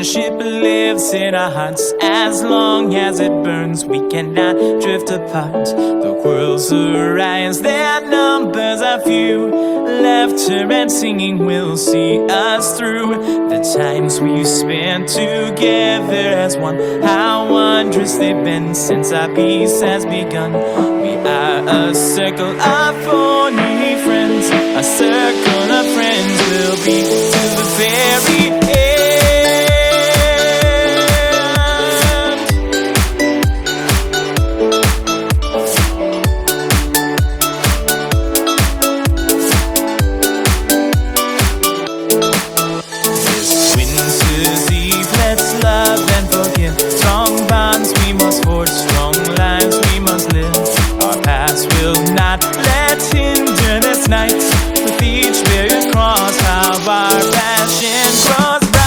friendship lives in our hearts. As long as it burns, we cannot drift apart. The worlds arise, their numbers are few. Laughter and singing will see us through. The times we've spent together as one, how wondrous they've been since our peace has begun. We are a circle of phony friends. A circle of friends will be to the very end. This winter's eve, let's love and forgive. Strong bonds we must forge, strong lives we must live. Our past will not let hinder this night. With each buried cross, how our passion grows bright.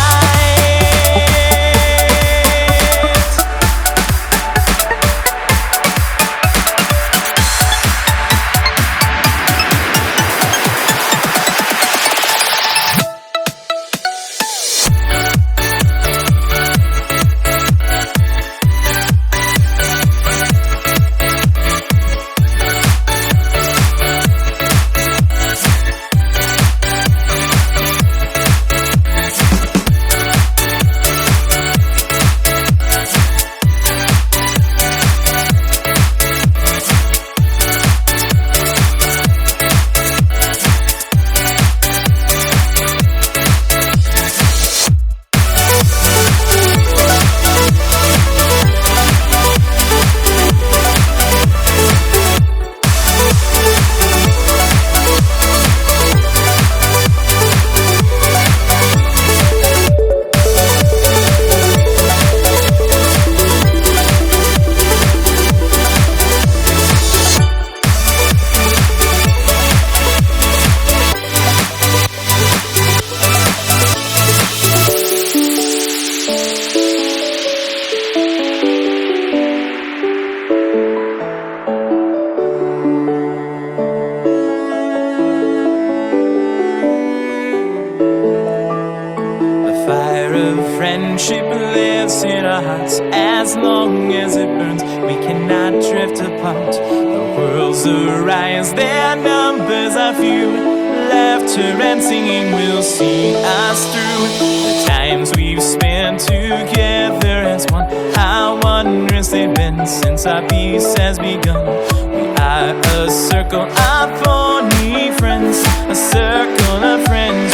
Friendship lives in our hearts. As long as it burns, we cannot drift apart. The worlds arise, their numbers are few. Laughter and singing will see us through. The times we've spent together as one, how wondrous they've been since our peace has begun. We are a circle of phony friends, a circle of friends